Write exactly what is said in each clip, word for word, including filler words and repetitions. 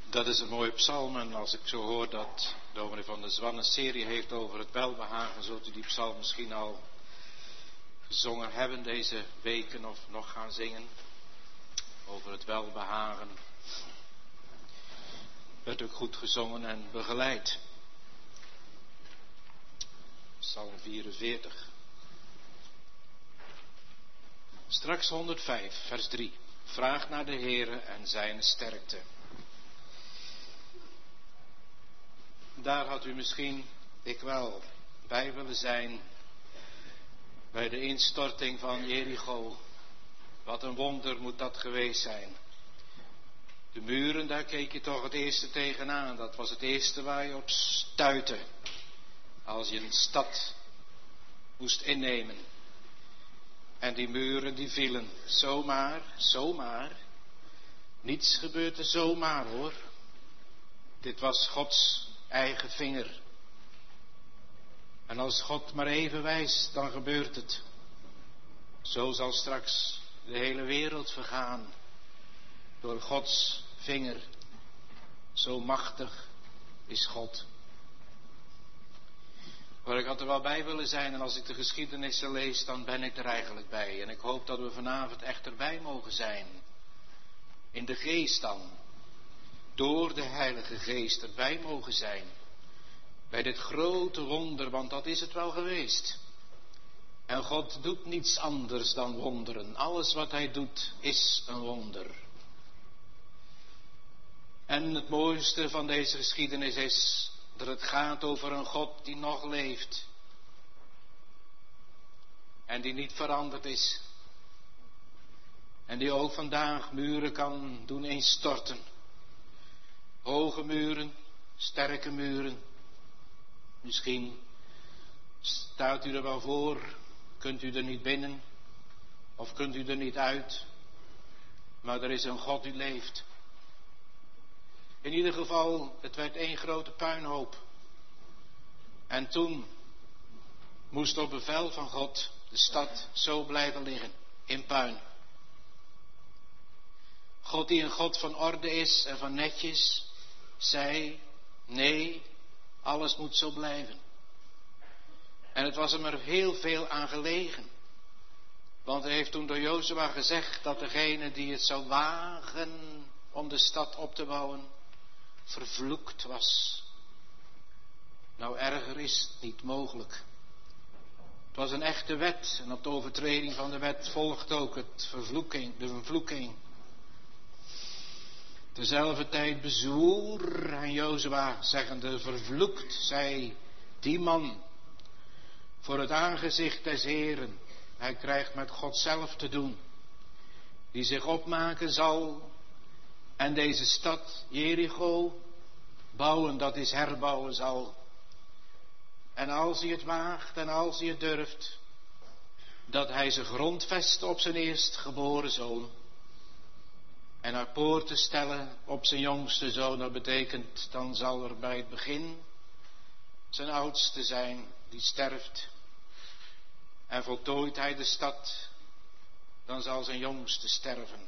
Dat is een mooie psalm en als ik zo hoor dat dominee van der Zwan een serie heeft over het welbehagen, zult u die psalm misschien al gezongen hebben deze weken of nog gaan zingen. Over het welbehagen. Werd ook goed gezongen en begeleid. Psalm vierenveertig. Straks honderdvijf, vers drie. Vraag naar de Heere en zijn sterkte. Daar had u misschien, ik wel, bij willen zijn bij de instorting van Jericho. Wat een wonder moet dat geweest zijn. De muren, daar keek je toch het eerste tegenaan. Dat was het eerste waar je op stuitte. Als je een stad moest innemen. En die muren die vielen. Zomaar, zomaar. Niets gebeurde zomaar hoor. Dit was Gods eigen vinger. En als God maar even wijst, dan gebeurt het. Zo zal straks de hele wereld vergaan. Door Gods vinger. Zo machtig is God. Maar ik had er wel bij willen zijn en als ik de geschiedenissen lees, dan ben ik er eigenlijk bij. En ik hoop dat we vanavond echt erbij mogen zijn. In de geest dan. Door de Heilige Geest erbij mogen zijn. Bij dit grote wonder, want dat is het wel geweest. En God doet niets anders dan wonderen. Alles wat hij doet is een wonder. En het mooiste van deze geschiedenis is dat het gaat over een God die nog leeft. En die niet veranderd is. En die ook vandaag muren kan doen instorten. Hoge muren, sterke muren. Misschien staat u er wel voor, kunt u er niet binnen of kunt u er niet uit. Maar er is een God die leeft. In ieder geval, het werd één grote puinhoop. En toen moest op bevel van God de stad zo blijven liggen, in puin. God die een God van orde is en van netjes, zei, nee, alles moet zo blijven. En het was hem er heel veel aan gelegen. Want hij heeft toen door Jozua gezegd dat degene die het zou wagen om de stad op te bouwen, vervloekt was. Nou, erger is het niet mogelijk. Het was een echte wet en op de overtreding van de wet volgt ook het vervloeking, de vervloeking. Terzelfde tijd bezwoer aan Jozua, zeggende, vervloekt zij die man voor het aangezicht des Heeren. Hij krijgt met God zelf te doen, die zich opmaken zal en deze stad Jericho bouwen, dat is herbouwen zal. En als hij het waagt en als hij het durft, dat hij zijn grondvest op zijn eerstgeboren zoon en haar poorten stellen op zijn jongste zoon. Dat betekent, dan zal er bij het begin zijn oudste zijn die sterft. En voltooit hij de stad, dan zal zijn jongste sterven.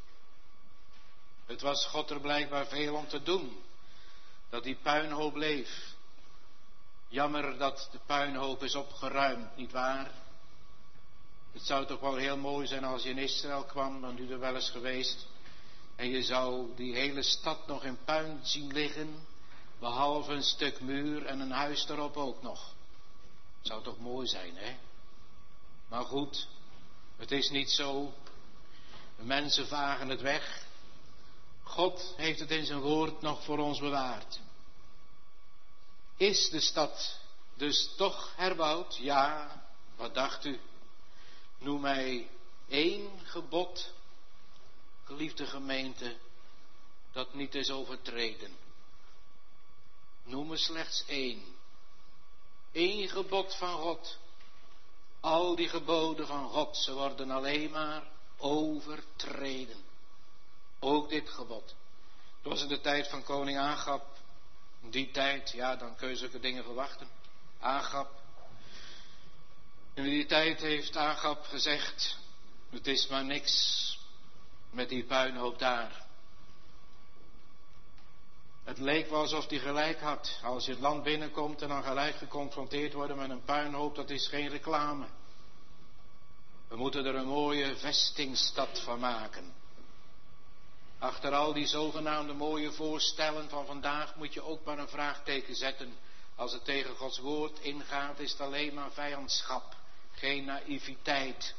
Het was God er blijkbaar veel om te doen, dat die puinhoop bleef. Jammer dat de puinhoop is opgeruimd, nietwaar? Het zou toch wel heel mooi zijn als je in Israël kwam, bent u er wel eens geweest, en je zou die hele stad nog in puin zien liggen, behalve een stuk muur en een huis erop ook nog. Zou toch mooi zijn, hè? Maar goed, het is niet zo. De mensen vagen het weg. God heeft het in zijn woord nog voor ons bewaard. Is de stad dus toch herbouwd? Ja, wat dacht u? Noem mij één gebod, geliefde gemeente, dat niet is overtreden. Noem me slechts één. Eén gebod van God. Al die geboden van God, ze worden alleen maar overtreden. Ook dit gebod. Het was in de tijd van koning Agab. In die tijd, ja, dan kun je zulke dingen verwachten. Agab. In die tijd heeft Agab gezegd, het is maar niks met die puinhoop daar. leek wel alsof hij gelijk had. Als je het land binnenkomt en dan gelijk geconfronteerd worden met een puinhoop, dat is geen reclame. We moeten er een mooie vestingstad van maken. Achter al die zogenaamde mooie voorstellen van vandaag moet je ook maar een vraagteken zetten. Als het tegen Gods woord ingaat, is het alleen maar vijandschap, geen naïviteit.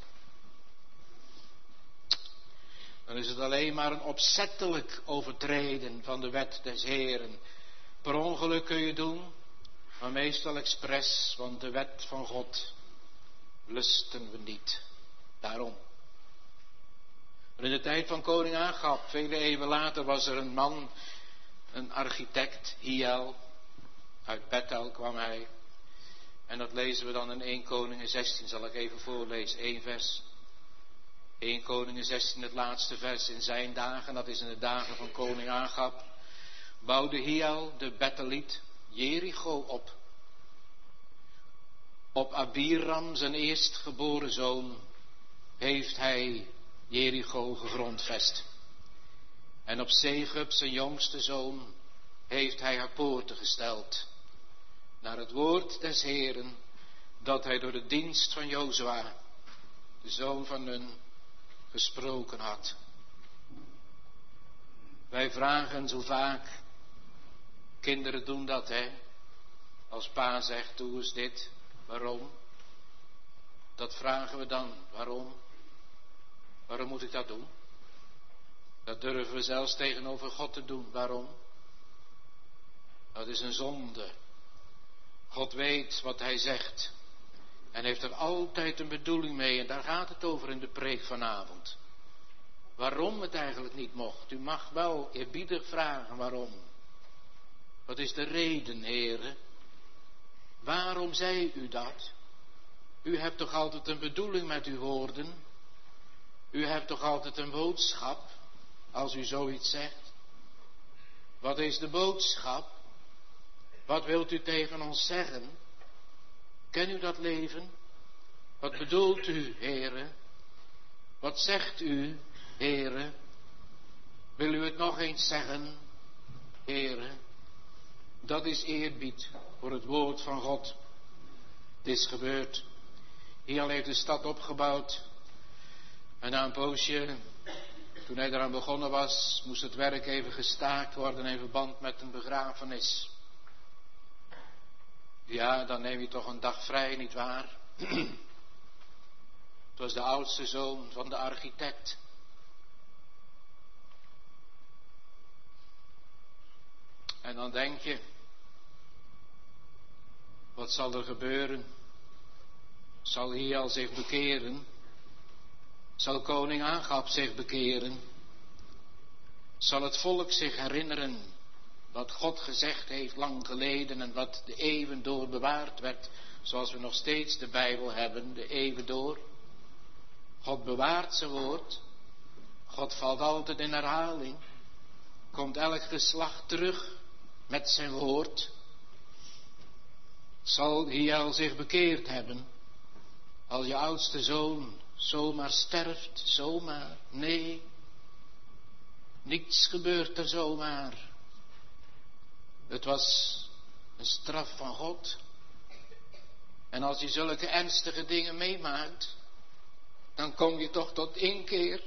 Dan is het alleen maar een opzettelijk overtreden van de wet des Heeren. Per ongeluk kun je doen, maar meestal expres, want de wet van God lusten we niet. Daarom. In de tijd van koning Agab, vele eeuwen later, was er een man, een architect, Hiel. Uit Bethel kwam hij. En dat lezen we dan in Eerste Koningen zestien, zal ik even voorlezen, één vers. Eerste Koningen zestien, het laatste vers. In zijn dagen, dat is in de dagen van koning Agab, bouwde Hiel, de Betheliet, Jericho op. Op Abiram, zijn eerstgeboren zoon, heeft hij Jericho gegrondvest. En op Segub, zijn jongste zoon, heeft hij haar poorten gesteld. Naar het woord des Heeren, dat hij door de dienst van Jozua, de zoon van Nun, gesproken had. Wij vragen zo vaak, kinderen doen dat, hè. Als pa zegt, doe eens dit, waarom? Dat vragen we dan, waarom? Waarom moet ik dat doen? Dat durven we zelfs tegenover God te doen. Waarom? Dat is een zonde. God weet wat hij zegt. En heeft er altijd een bedoeling mee. En daar gaat het over in de preek vanavond. Waarom het eigenlijk niet mocht. U mag wel eerbiedig vragen waarom. Wat is de reden, heren? Waarom zei u dat? U hebt toch altijd een bedoeling met uw woorden? U hebt toch altijd een boodschap, als u zoiets zegt? Wat is de boodschap? Wat wilt u tegen ons zeggen? Ken u dat leven? Wat bedoelt u, heren? Wat zegt u, heren? Wil u het nog eens zeggen, heren? Dat is eerbied voor het woord van God. Het is gebeurd. Hiel heeft de stad opgebouwd. En na een poosje, toen hij eraan begonnen was, moest het werk even gestaakt worden in verband met een begrafenis. Ja, dan neem je toch een dag vrij, nietwaar? Het was de oudste zoon van de architect. En dan denk je, wat zal er gebeuren? Zal Hiel zich bekeren? Zal koning Agab zich bekeren? Zal het volk zich herinneren wat God gezegd heeft lang geleden en wat de eeuwen door bewaard werd, zoals we nog steeds de Bijbel hebben, de eeuwen door? God bewaart zijn woord. God valt altijd in herhaling. Komt elk geslacht terug met zijn woord. Zal Hiel zich bekeerd hebben als je oudste zoon zomaar sterft, zomaar? Nee, niets gebeurt er zomaar. Het was een straf van God. En als je zulke ernstige dingen meemaakt, dan kom je toch tot inkeer.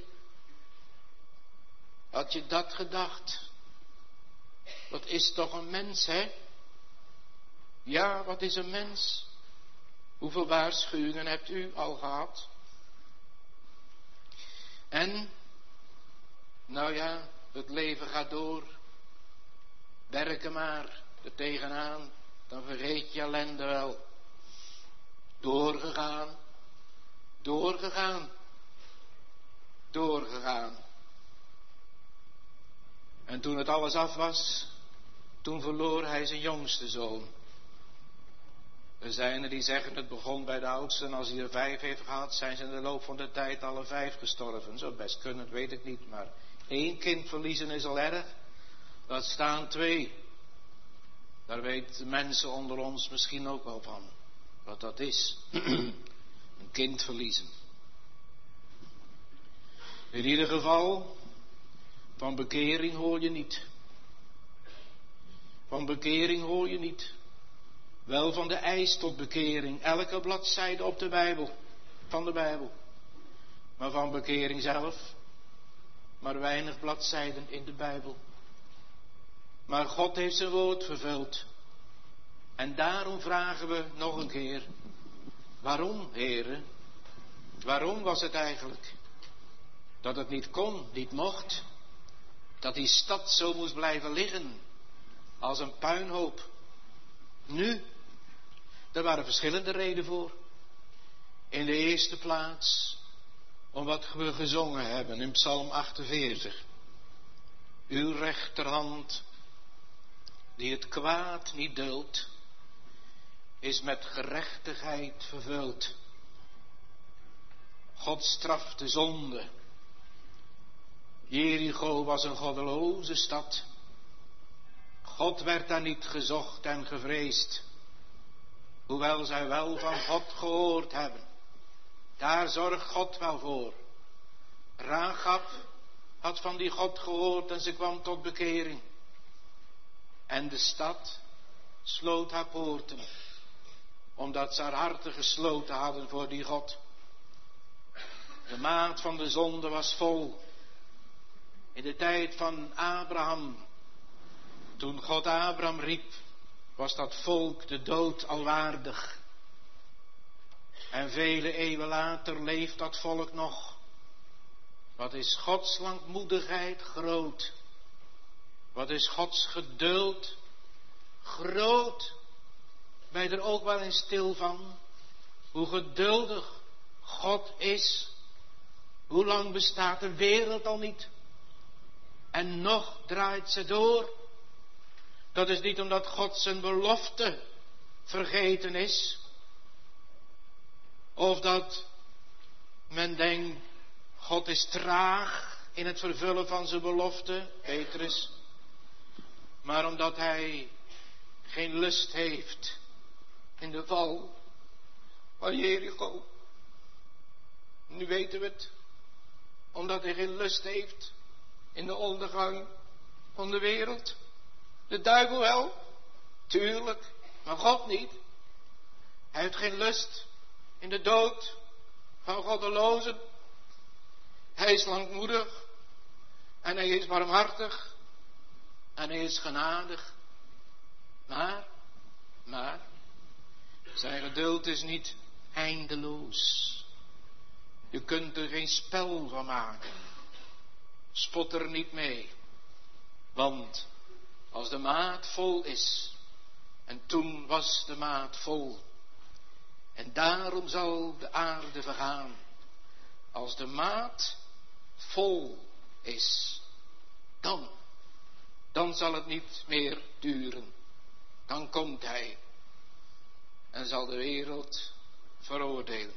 Had je dat gedacht? Wat is toch een mens, hè? Ja, wat is een mens? Hoeveel waarschuwingen hebt u al gehad? En, nou ja, het leven gaat door. Werken maar er tegenaan, dan vergeet je ellende wel. Doorgegaan, doorgegaan, doorgegaan. En toen het alles af was, toen verloor hij zijn jongste zoon. Er zijn er die zeggen het begon bij de oudste en als hij er vijf heeft gehad, zijn ze in de loop van de tijd alle vijf gestorven. Zou best kunnen, dat weet ik niet, maar één kind verliezen is al erg. Dat staan twee. Daar weten mensen onder ons misschien ook wel van, wat dat is. Een kind verliezen. In ieder geval, van bekering hoor je niet. Van bekering hoor je niet. Wel van de eis tot bekering. Elke bladzijde op de Bijbel. Van de Bijbel. Maar van bekering zelf. Maar weinig bladzijden in de Bijbel. Maar God heeft zijn woord vervuld. En daarom vragen we nog een keer. Waarom, heren? Waarom was het eigenlijk? Dat het niet kon, niet mocht. Dat die stad zo moest blijven liggen. Als een puinhoop. Nu, er waren verschillende redenen voor. In de eerste plaats, om wat we gezongen hebben in Psalm achtenveertig. Uw rechterhand, die het kwaad niet duldt, is met gerechtigheid vervuld. God straft de zonde. Jericho was een goddeloze stad. God werd daar niet gezocht en gevreesd. Hoewel zij wel van God gehoord hebben. Daar zorgt God wel voor. Rahab had van die God gehoord en ze kwam tot bekering. En de stad sloot haar poorten. Omdat ze haar harten gesloten hadden voor die God. De maat van de zonde was vol. In de tijd van Abraham. Toen God Abraham riep, was dat volk de dood al waardig. En vele eeuwen later leeft dat volk nog. Wat is Gods langmoedigheid groot. Wat is Gods geduld groot. Ben je er ook wel eens stil van? Hoe geduldig God is. Hoe lang bestaat de wereld al niet? En nog draait ze door. Dat is niet omdat God zijn belofte vergeten is. Of dat men denkt, God is traag in het vervullen van zijn belofte, Petrus. Maar omdat hij geen lust heeft in de val van Jericho. Nu weten we het. Omdat hij geen lust heeft in de ondergang van de wereld. De duivel wel, tuurlijk, maar God niet. Hij heeft geen lust in de dood van goddelozen. Hij is langmoedig en hij is barmhartig en hij is genadig. Maar, maar, zijn geduld is niet eindeloos. Je kunt er geen spel van maken. Spot er niet mee. Want als de maat vol is, en toen was de maat vol, en daarom zal de aarde vergaan. Als de maat vol is, dan, dan zal het niet meer duren. Dan komt hij en zal de wereld veroordelen.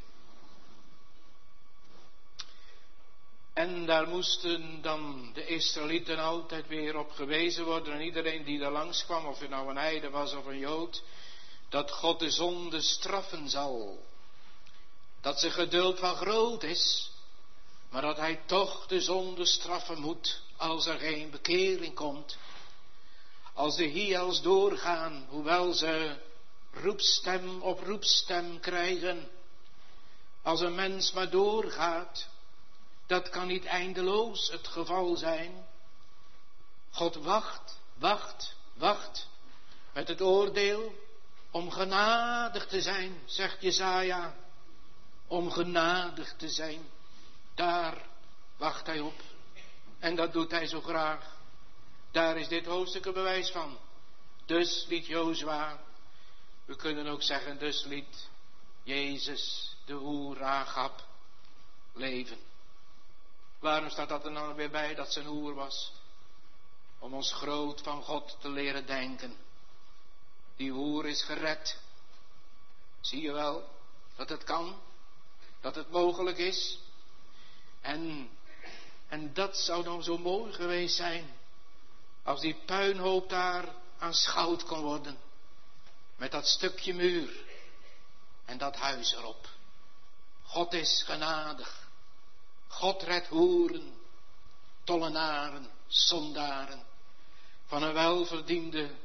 En daar moesten dan de Israëlieten altijd weer op gewezen worden. En iedereen die daar langskwam, of het nou een heide was of een Jood, dat God de zonde straffen zal. Dat zijn geduld van groot is, maar dat hij toch de zonde straffen moet als er geen bekering komt. Als de hiels doorgaan, hoewel ze roepstem op roepstem krijgen. Als een mens maar doorgaat, dat kan niet eindeloos het geval zijn. God wacht, wacht, wacht met het oordeel om genadig te zijn, zegt Jesaja. Om genadig te zijn, daar wacht hij op. En dat doet hij zo graag. Daar is dit hoofdstuk een bewijs van. Dus liet Jozua, we kunnen ook zeggen, dus liet Jezus de hoer Rahab leven. Waarom staat dat er dan weer bij dat ze een hoer was? Om ons groot van God te leren denken. Die hoer is gered. Zie je wel dat het kan? Dat het mogelijk is? En, en dat zou dan zo mooi geweest zijn. Als die puinhoop daar aanschouwd kon worden. Met dat stukje muur. En dat huis erop. God is genadig. God redt hoeren, tollenaren, zondaren van een welverdiende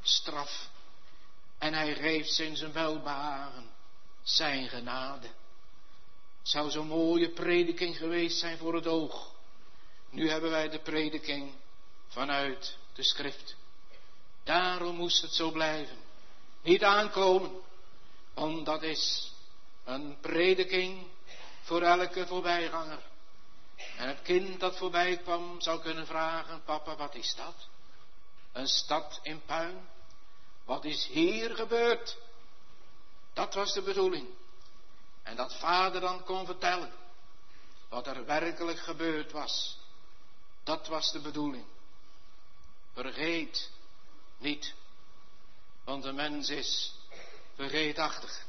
straf. En hij geeft ze in zijn welbehagen zijn genade. Het zou zo'n mooie prediking geweest zijn voor het oog. Nu hebben wij de prediking vanuit de schrift. Daarom moest het zo blijven. Niet aankomen. Want dat is een prediking voor elke voorbijganger. En het kind dat voorbij kwam zou kunnen vragen: papa, wat is dat? Een stad in puin? Wat is hier gebeurd? Dat was de bedoeling. En dat vader dan kon vertellen wat er werkelijk gebeurd was. Dat was de bedoeling. Vergeet niet, want de mens is vergeetachtig.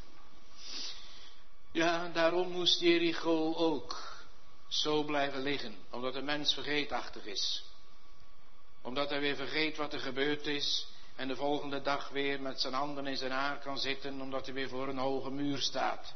Ja, daarom moest Jericho ook zo blijven liggen, omdat de mens vergeetachtig is. Omdat hij weer vergeet wat er gebeurd is en de volgende dag weer met zijn handen in zijn haar kan zitten, omdat hij weer voor een hoge muur staat.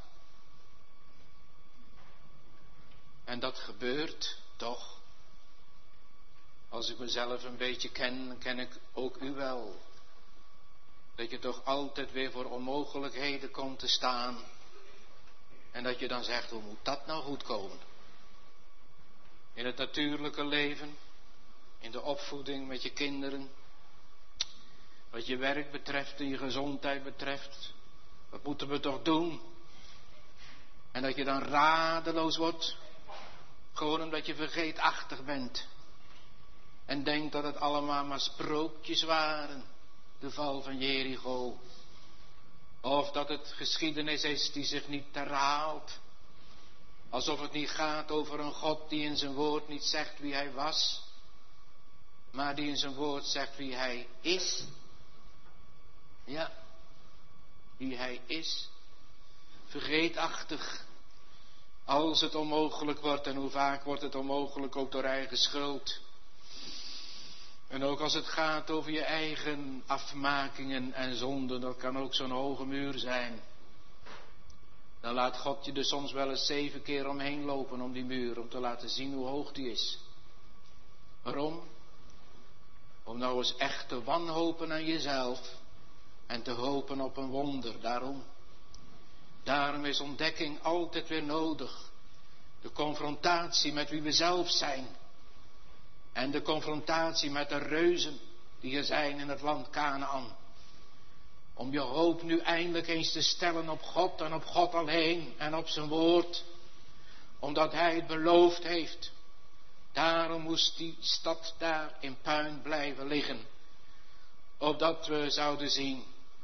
En dat gebeurt toch. Als ik mezelf een beetje ken, dan ken ik ook u wel. Dat je toch altijd weer voor onmogelijkheden komt te staan. En dat je dan zegt, hoe moet dat nou goed komen? In het natuurlijke leven, in de opvoeding met je kinderen, wat je werk betreft en je gezondheid betreft. Wat moeten we toch doen? En dat je dan radeloos wordt, gewoon omdat je vergeetachtig bent. En denkt dat het allemaal maar sprookjes waren, de val van Jericho. Of dat het geschiedenis is die zich niet herhaalt. Alsof het niet gaat over een God die in zijn woord niet zegt wie hij was, maar die in zijn woord zegt wie hij is. Ja, wie hij is. Vergeetachtig. Als het onmogelijk wordt, en hoe vaak wordt het onmogelijk ook door eigen schuld. En ook als het gaat over je eigen afmakingen en zonden, dat kan ook zo'n hoge muur zijn. Dan laat God je er soms wel eens zeven keer omheen lopen om die muur, om te laten zien hoe hoog die is. Waarom? Om nou eens echt te wanhopen aan jezelf en te hopen op een wonder. Daarom. Daarom is ontdekking altijd weer nodig. De confrontatie met wie we zelf zijn. En de confrontatie met de reuzen die er zijn in het land Kanaan. Om je hoop nu eindelijk eens te stellen op God en op God alleen en op zijn woord. Omdat hij het beloofd heeft. Daarom moest die stad daar in puin blijven liggen. Opdat we zouden zien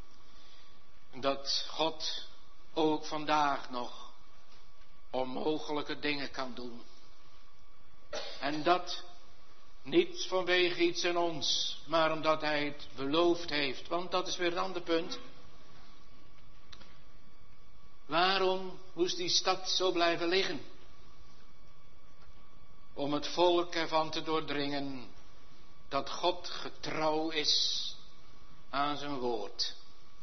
dat God ook vandaag nog onmogelijke dingen kan doen. En dat niet vanwege iets in ons, maar omdat hij het beloofd heeft. Want dat is weer een ander punt. Waarom moest die stad zo blijven liggen? Om het volk ervan te doordringen dat God getrouw is aan zijn woord.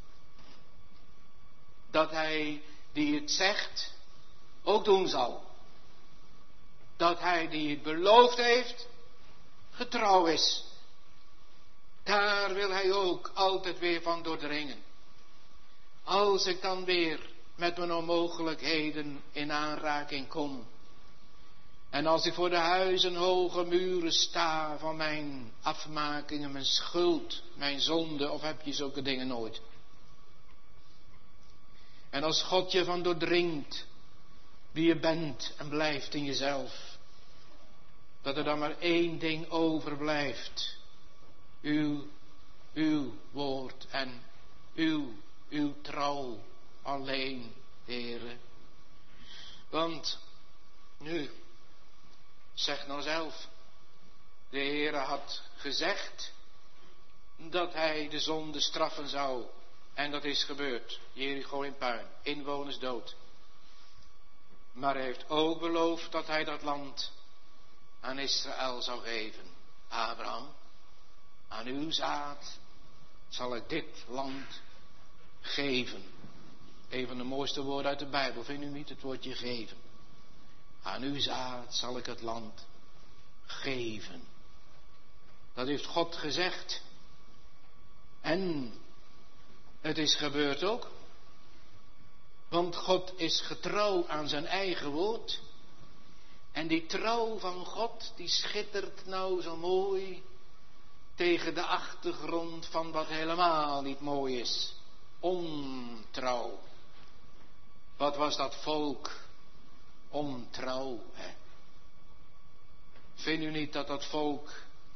Dat hij die het zegt ook doen zal. Dat hij die het beloofd heeft getrouw is. Daar wil hij ook altijd weer van doordringen. Als ik dan weer met mijn onmogelijkheden in aanraking kom. En als ik voor de huizenhoge muren sta van mijn afmakingen, mijn schuld, mijn zonde, of heb je zulke dingen nooit? En als God je van doordringt wie je bent en blijft in jezelf. Dat er dan maar één ding overblijft. Uw, uw woord en uw, uw trouw alleen, Heere. Want nu, zeg nou zelf, de Heere had gezegd dat hij de zonde straffen zou. En dat is gebeurd. Jericho in puin, inwoners dood. Maar hij heeft ook beloofd dat hij dat land aan Israël zou geven. Abraham, aan uw zaad zal ik dit land geven. Een van de mooiste woorden uit de Bijbel, vindt u niet, het woordje geven. Aan uw zaad zal ik het land geven. Dat heeft God gezegd. En het is gebeurd ook. Want God is getrouw aan zijn eigen woord. En die trouw van God, die schittert nou zo mooi tegen de achtergrond van wat helemaal niet mooi is. Ontrouw. Wat was dat volk ontrouw, hè? Vindt u niet dat dat volk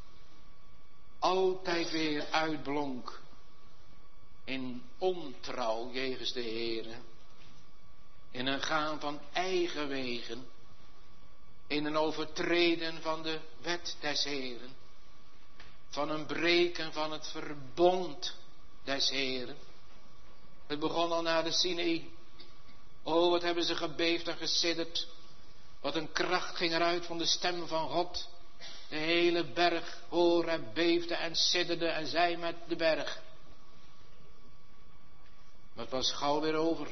altijd weer uitblonk in ontrouw jegens de Heere? In een gaan van eigen wegen, in een overtreden van de wet des Heeren, van een breken van het verbond des Heeren. Het begon al na de Sinaï. Oh, wat hebben ze gebeefd en gesidderd. Wat een kracht ging eruit van de stem van God. De hele berg Horeb beefde en sidderde en zij met de berg. Maar het was gauw weer over.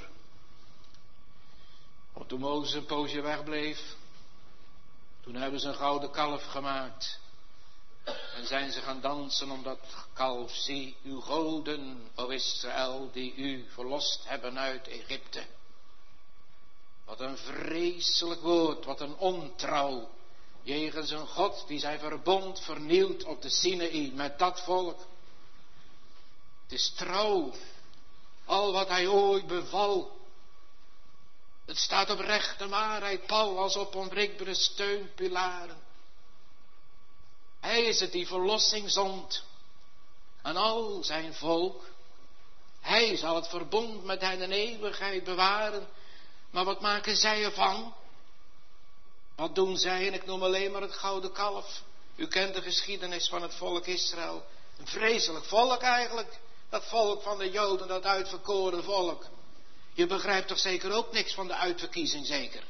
Want toen Mozes een poosje wegbleef, toen hebben ze een gouden kalf gemaakt. En zijn ze gaan dansen om dat kalf. Zie uw goden, o Israël, die u verlost hebben uit Egypte. Wat een vreselijk woord, wat een ontrouw. Jegens een God die zijn verbond vernielt op de Sinaï met dat volk. Het is trouw. Al wat hij ooit beval. Het staat op rechte waarheid, pal als op onwrikbare steunpilaren. Hij is het die verlossing zond aan al zijn volk. Hij zal het verbond met hen in eeuwigheid bewaren. Maar wat maken zij ervan? Wat doen zij? En ik noem alleen maar het gouden kalf. U kent de geschiedenis van het volk Israël. Een vreselijk volk eigenlijk. Dat volk van de Joden, dat uitverkoren volk. Je begrijpt toch zeker ook niks van de uitverkiezing, zeker?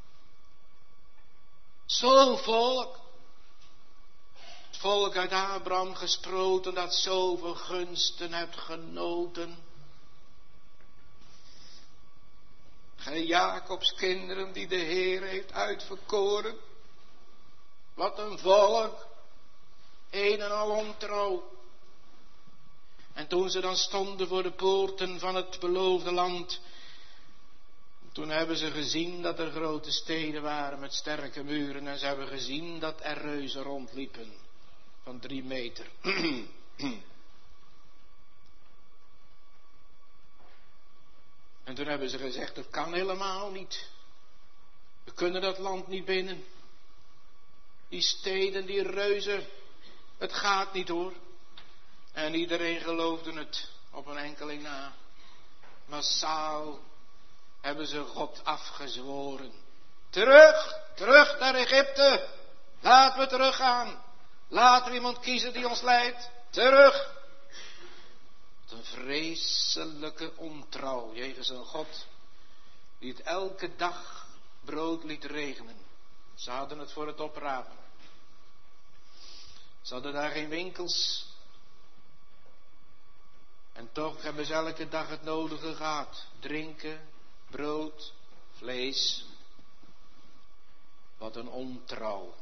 Zo'n volk. Het volk uit Abraham gesproten, dat zoveel gunsten hebt genoten. Gij Jacobs kinderen die de Heer heeft uitverkoren. Wat een volk. Een en al ontrouw. En toen ze dan stonden voor de poorten van het beloofde land. Toen hebben ze gezien dat er grote steden waren met sterke muren. En ze hebben gezien dat er reuzen rondliepen. Van drie meter. En toen hebben ze gezegd, het kan helemaal niet. We kunnen dat land niet binnen. Die steden, die reuzen, het gaat niet hoor. En iedereen geloofde het op een enkeling na. Massaal hebben ze God afgezworen. Terug, terug naar Egypte. Laten we teruggaan. Laten we iemand kiezen die ons leidt. Terug. Wat een vreselijke ontrouw jegens een God die het elke dag brood liet regenen. Ze hadden het voor het oprapen. Ze hadden daar geen winkels. En toch hebben ze elke dag het nodige gehad. Drinken, brood, vlees. Wat een ontrouw.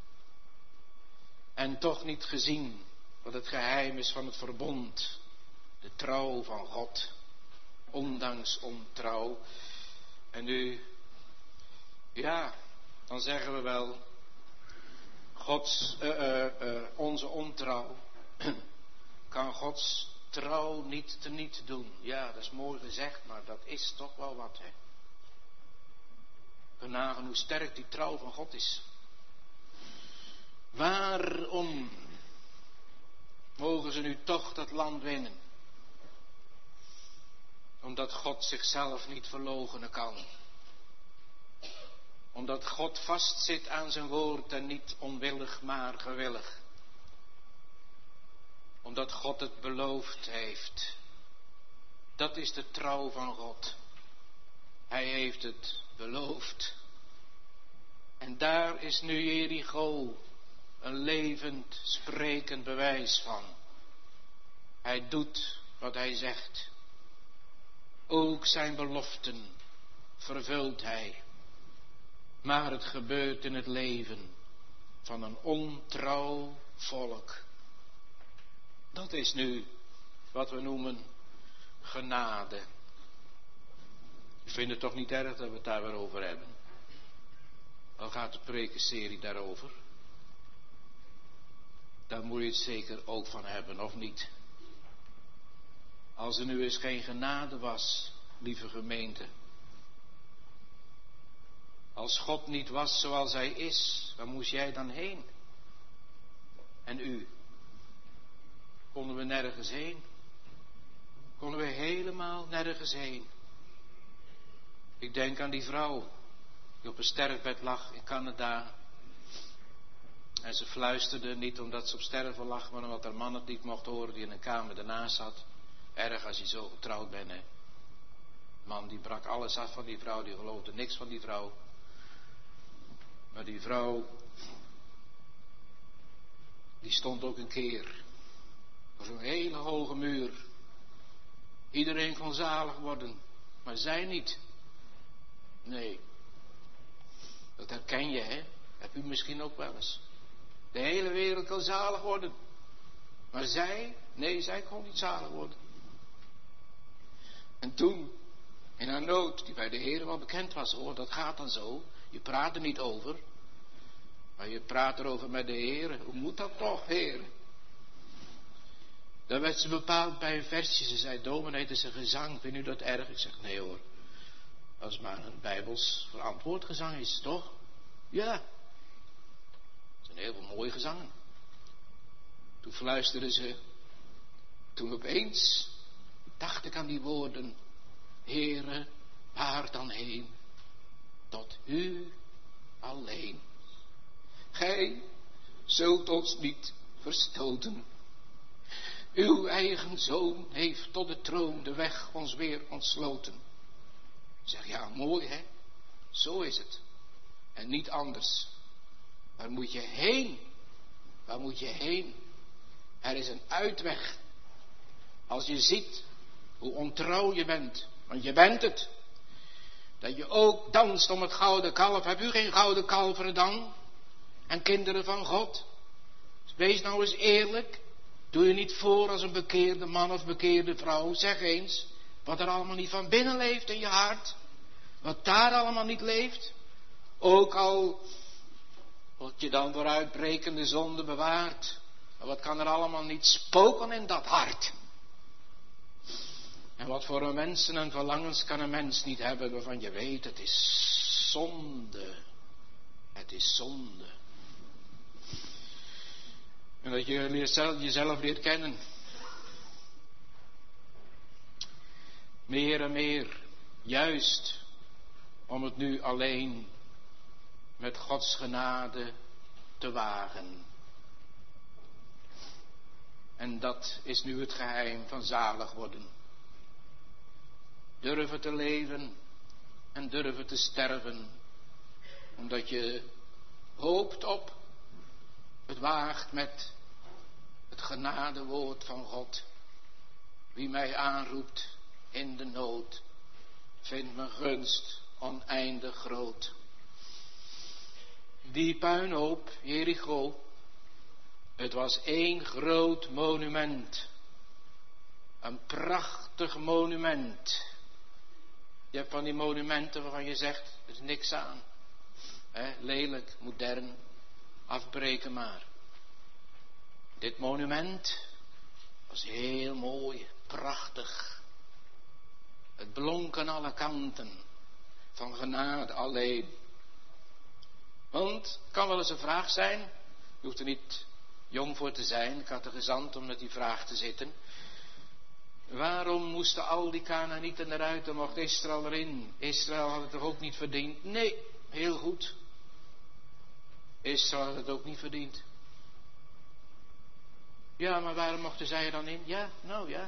En toch niet gezien wat het geheim is van het verbond. De trouw van God. Ondanks ontrouw. En nu, ja, dan zeggen we wel, Gods, uh, uh, uh, onze ontrouw kan Gods trouw niet teniet doen. Ja, dat is mooi gezegd, maar dat is toch wel wat, hè. We nagaan hoe sterk die trouw van God is. Waarom mogen ze nu toch dat land winnen? Omdat God zichzelf niet verloochenen kan. Omdat God vastzit aan zijn woord en niet onwillig, maar gewillig. Omdat God het beloofd heeft. Dat is de trouw van God. Hij heeft het beloofd. En daar is nu Jericho een levend, sprekend bewijs van. Hij doet wat hij zegt. Ook zijn beloften vervult hij. Maar het gebeurt in het leven van een ontrouw volk. Dat is nu wat we noemen genade. Ik vind het toch niet erg dat we het daar weer over hebben. Al gaat de prekenserie daarover. Daar moet je het zeker ook van hebben, of niet? Als er nu eens geen genade was, lieve gemeente. Als God niet was zoals Hij is, waar moest jij dan heen? En u? Konden we nergens heen? Konden we helemaal nergens heen? Ik denk aan die vrouw die op een sterfbed lag in Canada. En ze fluisterde niet omdat ze op sterven lag, maar omdat haar man het niet mocht horen die in een kamer ernaast zat. Erg als je zo getrouwd bent, hè. De man die brak alles af van die vrouw, die geloofde niks van die vrouw. Maar die vrouw, die stond ook een keer voor zo'n hele hoge muur. Iedereen kon zalig worden, maar zij niet. Nee, dat herken je, hè? Heb u misschien ook wel eens. De hele wereld kan zalig worden. Maar zij, nee, zij kon niet zalig worden. En toen, in haar nood, die bij de Heer wel bekend was, hoor, dat gaat dan zo. Je praat er niet over, maar je praat erover met de Heer. Hoe moet dat toch, Heer? Dan werd ze bepaald bij een versje. Ze zei, dominee, het is een gezang. Vind u dat erg? Ik zeg, nee hoor. Als het maar een bijbels verantwoord gezang is, toch? Ja. Het zijn heel veel mooie gezangen. Toen fluisterde ze. Toen opeens dacht ik aan die woorden. Heere, waar dan heen? Tot u alleen. Gij zult ons niet verstoten. Uw eigen zoon heeft tot de troon de weg ons weer ontsloten. Ik zeg, ja, mooi hè. Zo is het. En niet anders. Waar moet je heen? Waar moet je heen? Er is een uitweg. Als je ziet hoe ontrouw je bent. Want je bent het. Dat je ook danst om het gouden kalf. Heb u geen gouden kalveren dan? En kinderen van God? Wees nou eens eerlijk. Doe je niet voor als een bekeerde man of bekeerde vrouw. Zeg eens wat er allemaal niet van binnen leeft in je hart. Wat daar allemaal niet leeft. Ook al wordt je dan door uitbrekende zonde bewaard. Maar wat kan er allemaal niet spoken in dat hart? En wat voor een wensen en verlangens kan een mens niet hebben waarvan je weet het is zonde. Het is zonde. En dat je jezelf, jezelf leert kennen. Meer en meer. Juist om het nu alleen met Gods genade te wagen. En dat is nu het geheim van zalig worden. Durven te leven en durven te sterven. Omdat je hoopt op, het waagt met het genadewoord van God. Wie mij aanroept in de nood, vindt mijn gunst oneindig groot. Die puinhoop, Jericho, het was één groot monument. Een prachtig monument. Je hebt van die monumenten waarvan je zegt, er is niks aan. He, lelijk, modern, afbreken maar. Dit monument was heel mooi, prachtig. Het blonk aan alle kanten, van genade alleen. Want het kan wel eens een vraag zijn, je hoeft er niet jong voor te zijn, ik had er gezant om met die vraag te zitten. Waarom moesten al die Kanaanieten eruit en mocht Israël erin? Israël had het toch ook niet verdiend? Nee, heel goed. Israël had het ook niet verdiend. Ja, maar waarom mochten zij er dan in? Ja, nou ja.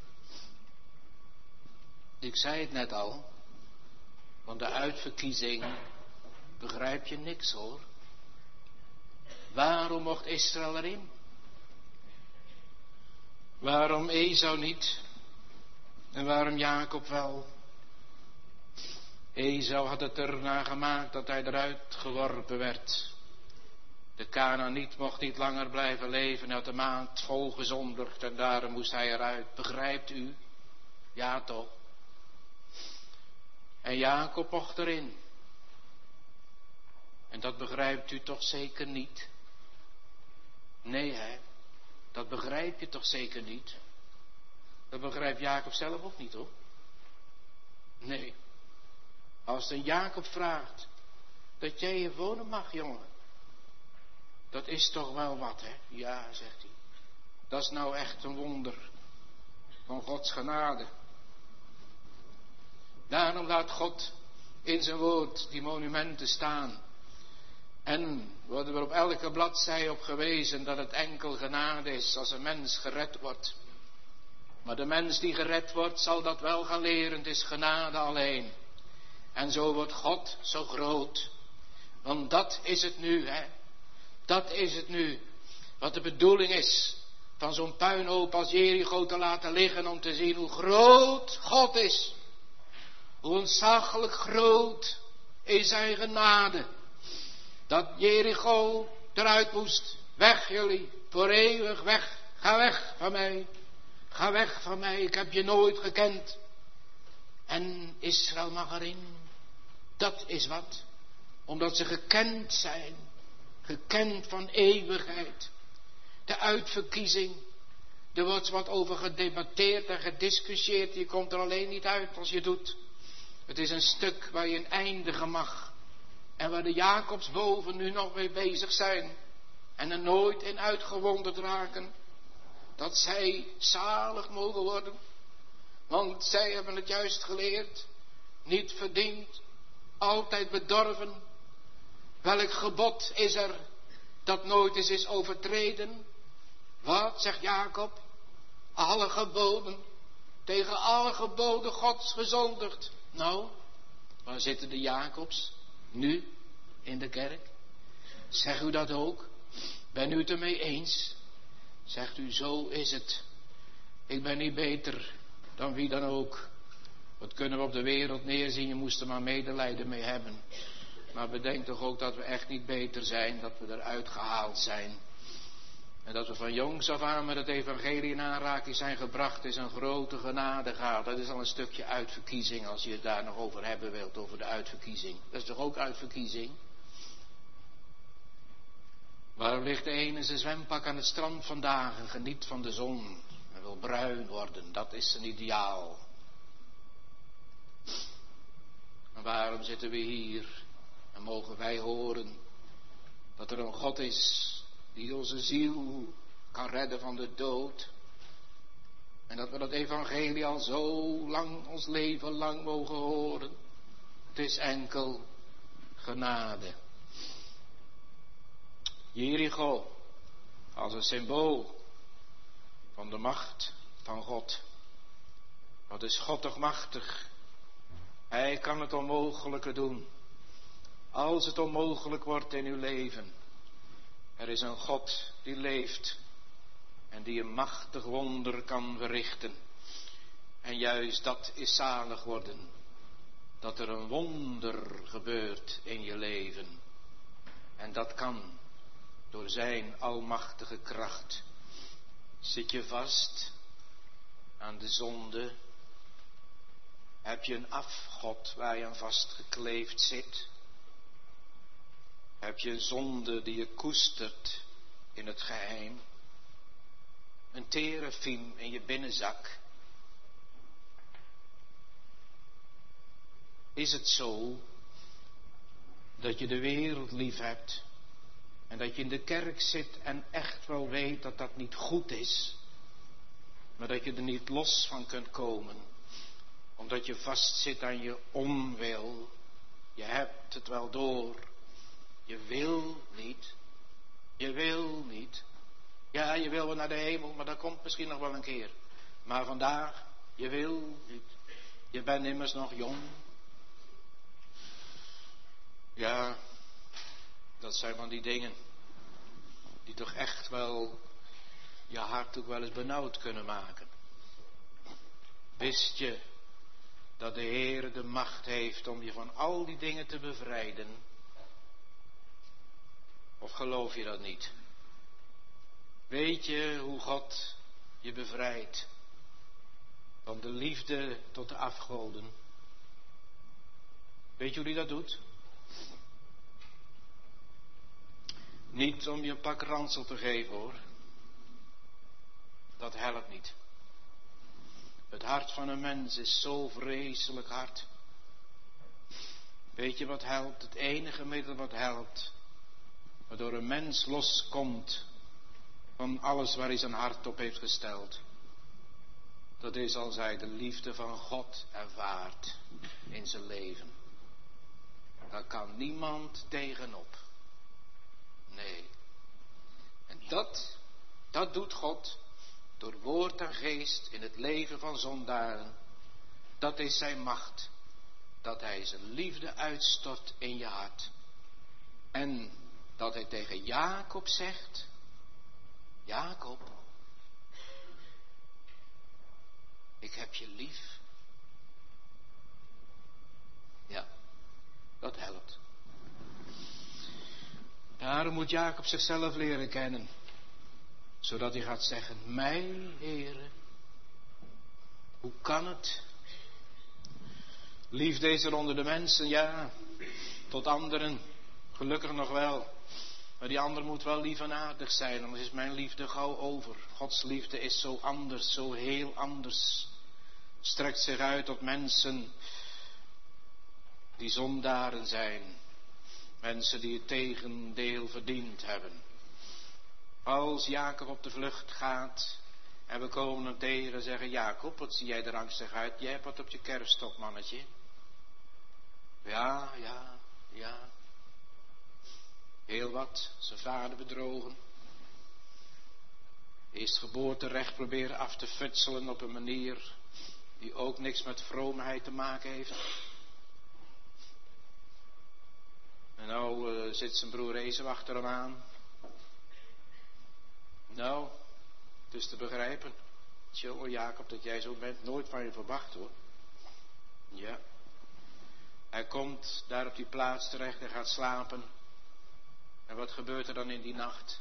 Ik zei het net al. Van de uitverkiezing begrijp je niks hoor. Waarom mocht Israël erin? Waarom Esau niet? En waarom Jacob wel? Esau had het erna gemaakt dat hij eruit geworpen werd. De Kanaaniet mocht niet langer blijven leven, hij had de maand vol gezondigd en daarom moest hij eruit. Begrijpt u? Ja toch? En Jacob mocht erin. En dat begrijpt u toch zeker niet? Nee hè, dat begrijp je toch zeker niet? Dat begrijpt Jacob zelf ook niet hoor. Nee. Als een Jacob vraagt dat jij hier wonen mag, jongen. Dat is toch wel wat, hè? Ja, zegt hij. Dat is nou echt een wonder van Gods genade. Daarom laat God in zijn woord die monumenten staan. En worden we op elke bladzij op gewezen dat het enkel genade is als een mens gered wordt. Maar de mens die gered wordt zal dat wel gaan leren, het is genade alleen. En zo wordt God zo groot. Want dat is het nu, hè. Dat is het nu. Wat de bedoeling is van zo'n puinhoop als Jericho te laten liggen om te zien hoe groot God is. Hoe ontzaglijk groot is zijn genade. Dat Jericho eruit moest. Weg jullie, voor eeuwig weg. Ga weg van mij. Ga weg van mij, ik heb je nooit gekend. En Israël mag erin. Dat is wat. Omdat ze gekend zijn. Gekend van eeuwigheid. De uitverkiezing. Er wordt wat over gedebatteerd en gediscussieerd. Je komt er alleen niet uit als je doet. Het is een stuk waar je een eindige mag. En waar de Jacobsboven nu nog mee bezig zijn. En er nooit in uitgewonderd raken. Dat zij zalig mogen worden. Want zij hebben het juist geleerd. Niet verdiend. Altijd bedorven. Welk gebod is er dat nooit eens is overtreden? Wat, zegt Jacob? Alle geboden. Tegen alle geboden Gods gezondigd. Nou, waar zitten de Jacobs? Nu, in de kerk? Zegt u dat ook? Ben u het ermee eens? Zegt u, zo is het. Ik ben niet beter dan wie dan ook. Wat kunnen we op de wereld neerzien? Je moest er maar medelijden mee hebben. Maar bedenk toch ook dat we echt niet beter zijn. Dat we eruit gehaald zijn. En dat we van jongs af aan met het evangelie in aanraking zijn gebracht. Is een grote genadegaat. Dat is al een stukje uitverkiezing. Als je het daar nog over hebben wilt. Over de uitverkiezing. Dat is toch ook uitverkiezing? Waarom ligt de ene in zijn zwempak aan het strand vandaag en geniet van de zon en wil bruin worden? Dat is een ideaal. En waarom zitten we hier en mogen wij horen dat er een God is die onze ziel kan redden van de dood? En dat we dat evangelie al zo lang, ons leven lang mogen horen. Het is enkel genade. Jericho als een symbool van de macht van God. Wat is God toch machtig? Hij kan het onmogelijke doen. Als het onmogelijk wordt in uw leven. Er is een God die leeft en die een machtig wonder kan verrichten. En juist dat is zalig worden. Dat er een wonder gebeurt in je leven. En dat kan door zijn almachtige kracht. Zit je vast aan de zonde? Heb je een afgod waar je aan vastgekleefd zit? Heb je een zonde die je koestert in het geheim? Een terefiem in je binnenzak? Is het zo dat je de wereld lief hebt en dat je in de kerk zit en echt wel weet dat dat niet goed is, maar dat je er niet los van kunt komen, omdat je vastzit aan je onwil? Je hebt het wel door. Je wil niet. Je wil niet. Ja, je wil wel naar de hemel, maar dat komt misschien nog wel een keer. Maar vandaag, je wil niet. Je bent immers nog jong. Ja, dat zijn van die dingen die toch echt wel je hart ook wel eens benauwd kunnen maken. Wist je dat de Heer de macht heeft om je van al die dingen te bevrijden? Of geloof je dat niet? Weet je hoe God je bevrijdt van de liefde tot de afgoden? Weet je hoe hij dat doet? Niet om je een pak ransel te geven, hoor. Dat helpt niet. Het hart van een mens is zo vreselijk hard. Weet je wat helpt? Het enige middel wat helpt, waardoor een mens loskomt van alles waar hij zijn hart op heeft gesteld. Dat is als hij de liefde van God ervaart in zijn leven. Daar kan niemand tegenop. Nee. En dat, dat doet God door woord en geest in het leven van zondaren. Dat is zijn macht. Dat hij zijn liefde uitstort in je hart. En dat hij tegen Jacob zegt: Jacob, ik heb je lief. Ja, dat helpt. Daarom moet Jacob zichzelf leren kennen. Zodat hij gaat zeggen: Mij, Heere, hoe kan het? Liefde is er onder de mensen, ja, tot anderen, gelukkig nog wel. Maar die ander moet wel lief en aardig zijn, anders is mijn liefde gauw over. Gods liefde is zo anders, zo heel anders. Strekt zich uit tot mensen die zondaren zijn. Mensen die het tegendeel verdiend hebben. Als Jacob op de vlucht gaat en we komen hem tegen en zeggen: Jacob, wat zie jij er angstig uit? Jij hebt wat op je kerfstok, mannetje. Ja, ja, ja. Heel wat, zijn vader bedrogen. Eerst geboorterecht proberen af te futselen op een manier die ook niks met vroomheid te maken heeft. En nou uh, zit zijn broer Esau achter hem aan. Nou, het is te begrijpen. Tjonge Jacob, dat jij zo bent, nooit van je verwacht, hoor. Ja. Hij komt daar op die plaats terecht en gaat slapen. En wat gebeurt er dan in die nacht?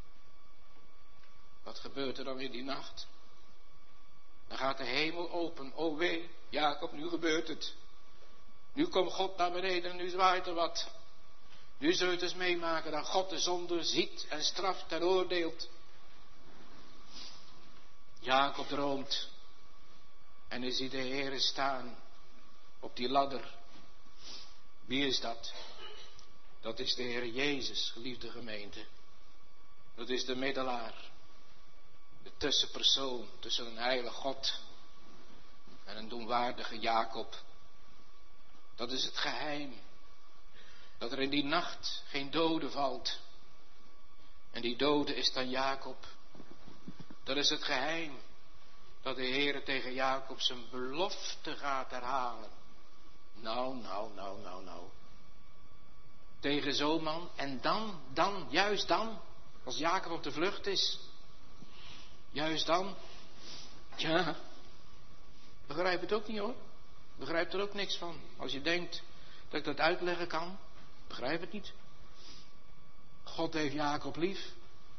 Wat gebeurt er dan in die nacht? Dan gaat de hemel open. O wee, Jacob, nu gebeurt het. Nu komt God naar beneden en nu zwaait er wat. Nu zul je het eens meemaken dat God de zonde ziet en straft en oordeelt. Jacob droomt. En hij ziet de Heere staan op die ladder. Wie is dat? Dat is de Heer Jezus, geliefde gemeente. Dat is de middelaar. De tussenpersoon tussen een heilige God en een doenwaardige Jacob. Dat is het geheim. Dat er in die nacht geen dode valt. En die dode is dan Jacob. Dat is het geheim. Dat de Heer tegen Jacob zijn belofte gaat herhalen. Nou, nou, nou, nou, nou. Tegen zo'n man. En dan, dan, juist dan. Als Jacob op de vlucht is. Juist dan. Tja. Begrijp het ook niet, hoor. Begrijp er ook niks van. Als je denkt dat ik dat uitleggen kan. Begrijp het niet. God heeft Jacob lief.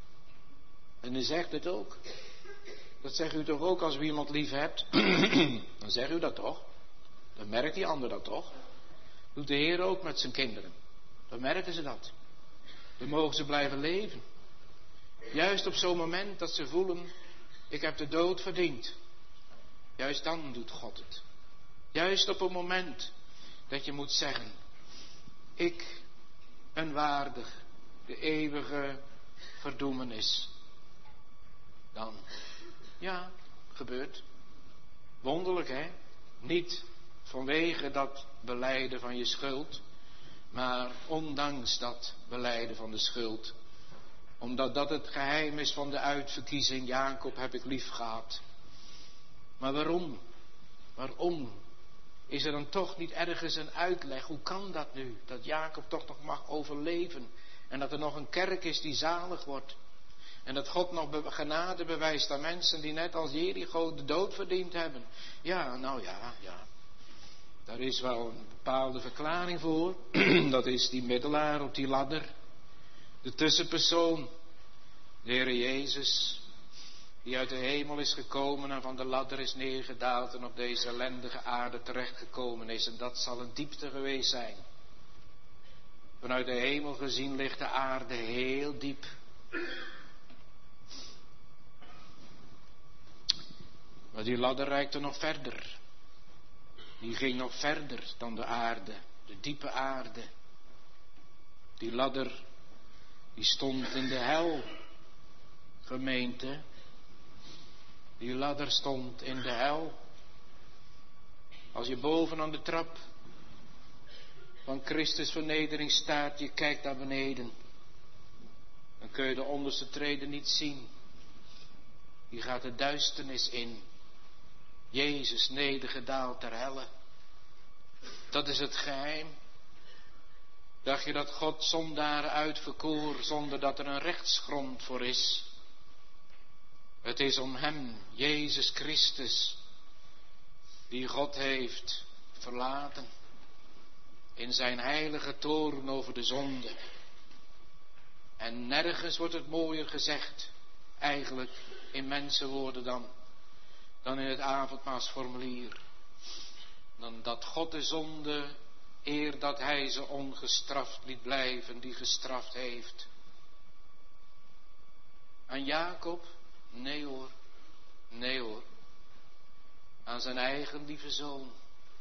En hij zegt het ook. Dat zegt u toch ook als u iemand lief hebt? Dan zegt u dat toch? Dan merkt die ander dat toch? Doet de Heer ook met zijn kinderen. Dan merken ze dat. Dan mogen ze blijven leven. Juist op zo'n moment dat ze voelen: ik heb de dood verdiend. Juist dan doet God het. Juist op een moment dat je moet zeggen: ik ben waardig de eeuwige verdoemenis. Dan, ja, gebeurt. Wonderlijk, hè? Niet vanwege dat belijden van je schuld, maar ondanks dat belijden van de schuld. Omdat dat het geheim is van de uitverkiezing. Jacob heb ik lief gehad. Maar waarom? Waarom? Is er dan toch niet ergens een uitleg? Hoe kan dat nu? Dat Jacob toch nog mag overleven. En dat er nog een kerk is die zalig wordt. En dat God nog genade bewijst aan mensen die net als Jericho de dood verdiend hebben. Ja, nou ja, ja. Daar is wel een bepaalde verklaring voor. Dat is die middelaar op die ladder. De tussenpersoon, de Heer Jezus, die uit de hemel is gekomen en van de ladder is neergedaald en op deze ellendige aarde terechtgekomen is. En dat zal een diepte geweest zijn. Vanuit de hemel gezien ligt de aarde heel diep. Maar die ladder reikte nog verder. Die ging nog verder dan de aarde, de diepe aarde. Die ladder, die stond in de hel, gemeente. Die ladder stond in de hel. Als je boven aan de trap van Christus vernedering staat, je kijkt naar beneden, dan kun je de onderste treden niet zien. Je gaat de duisternis in. Jezus nedergedaald ter helle. Dat is het geheim. Dacht je dat God zondaren uitverkoor zonder dat er een rechtsgrond voor is? Het is om hem, Jezus Christus, die God heeft verlaten in zijn heilige toorn over de zonde. En nergens wordt het mooier gezegd, eigenlijk in mensenwoorden dan, dan in het avondmaalsformulier. Dan dat God de zonde, eer dat hij ze ongestraft liet blijven, die gestraft heeft. Aan Jacob? Nee hoor, nee hoor. Aan zijn eigen lieve zoon.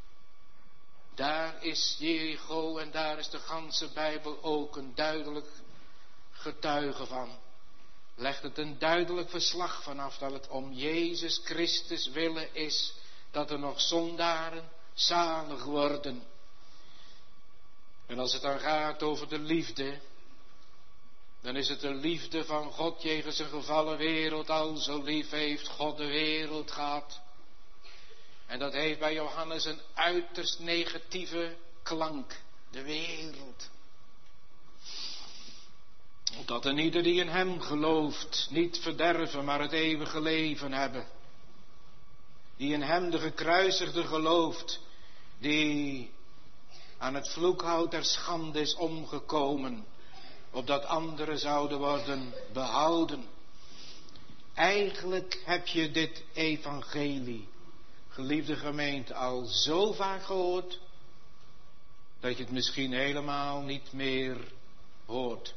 Daar is Jericho en daar is de ganse Bijbel ook een duidelijk getuige van. Legt het een duidelijk verslag vanaf dat het om Jezus Christus willen is dat er nog zondaren zalig worden. En als het dan gaat over de liefde, dan is het de liefde van God jegens een gevallen wereld. Al zo lief heeft God de wereld gehad. En dat heeft bij Johannes een uiterst negatieve klank. De wereld. Opdat een ieder die in hem gelooft niet verderven, maar het eeuwige leven hebben. Die in hem de gekruisigde gelooft, die aan het vloekhout der schande is omgekomen, opdat anderen zouden worden behouden. Eigenlijk heb je dit evangelie, geliefde gemeente, al zo vaak gehoord, dat je het misschien helemaal niet meer hoort.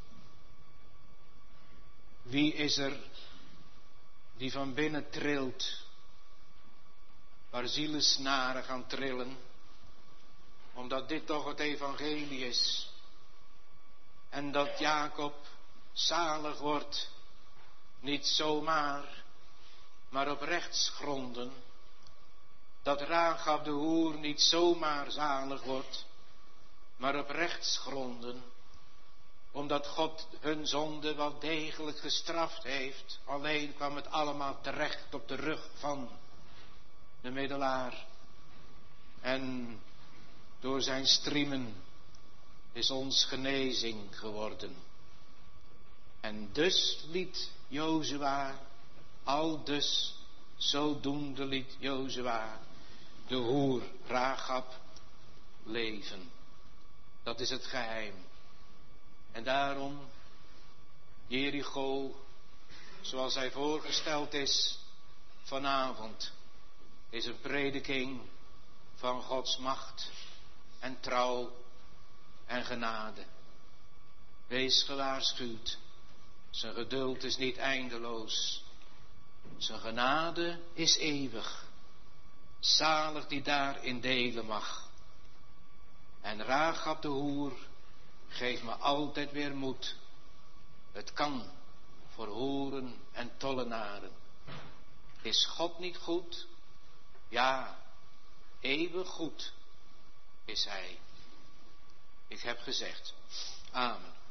Wie is er die van binnen trilt, waar zielensnaren gaan trillen, omdat dit toch het evangelie is. En dat Jacob zalig wordt, niet zomaar, maar op rechtsgronden. Dat Rahab de hoer niet zomaar zalig wordt, maar op rechtsgronden. Omdat God hun zonde wel degelijk gestraft heeft. Alleen kwam het allemaal terecht op de rug van de middelaar. En door zijn striemen is ons genezing geworden. En dus liet Jozua, al dus zodoende liet Jozua de hoer Rahab leven. Dat is het geheim. En daarom, Jericho, zoals hij voorgesteld is vanavond, is een prediking van Gods macht en trouw en genade. Wees gewaarschuwd, zijn geduld is niet eindeloos. Zijn genade is eeuwig. Zalig die daarin delen mag. En Rahab de hoer, geef me altijd weer moed. Het kan voor hoeren en tollenaren. Is God niet goed? Ja, eeuwig goed is hij. Ik heb gezegd. Amen.